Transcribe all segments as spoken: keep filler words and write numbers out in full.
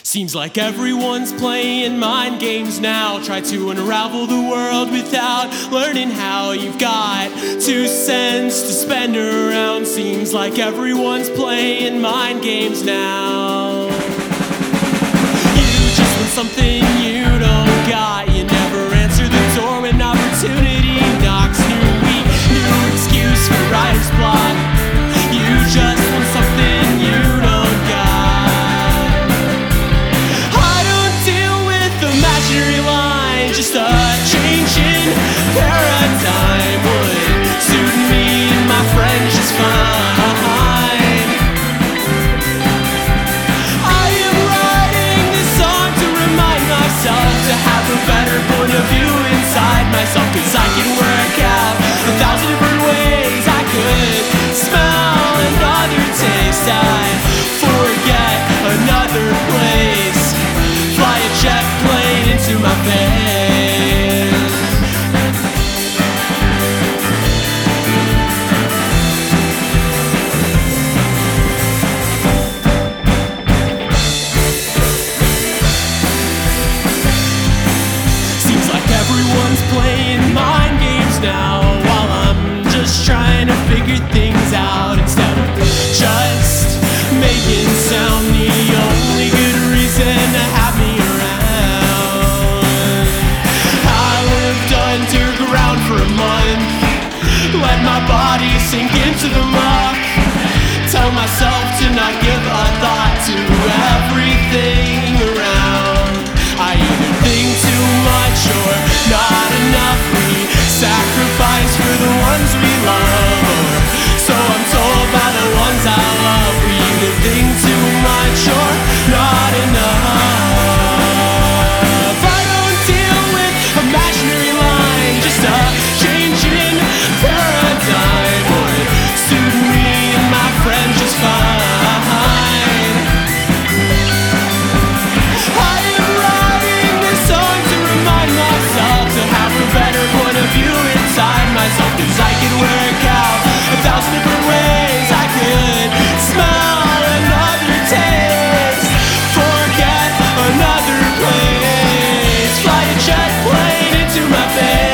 Seems like everyone's playing mind games now. Try to unravel the world without learning how. You've got two cents to spend around. Seems like everyone's playing mind games now. You just want something you don't got. You never answer the door when opportunity knocks. New week, new excuse for writer's block. You just want something you don't got. Imaginary line, just a change in paradigm would suit me and my friends just fine. I am writing this song to remind myself to have a better point of view inside myself, 'cause I can work out a thousand different ways I could smell another taste. I forget another place, fly a jet plane into my face. Seems like everyone's playing mind games now, while I'm just trying to figure things out instead of just making sound the only good reason to have me around. Underground for a month, let my body sink into the muck. Tell myself to not give a thought to everything around. I either think too much or not enough. We sacrifice for the ones we love, or so I'm told by the ones I love. We either think too much or not enough. I don't deal with imaginary lines, just a change in paradigm would suit me and my friends just fine. I am writing this song to remind myself to have a better point of view inside myself, 'cause I can work out a thousand different ways I could smell another taste, forget another place, fly a jet plane into my face.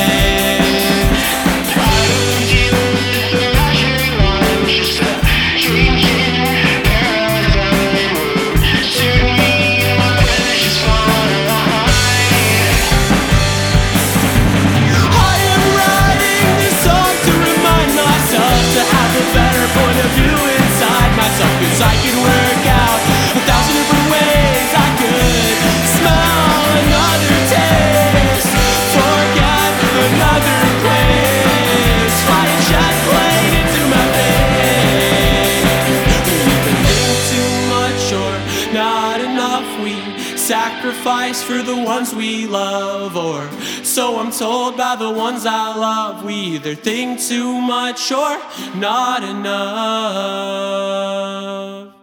I can work out a thousand different ways I could smell another taste, forget another place, fly a jet plane into my face. We either think too much or not enough. We sacrifice for the ones we love, or so I'm told by the ones I love. We either think too much or not enough.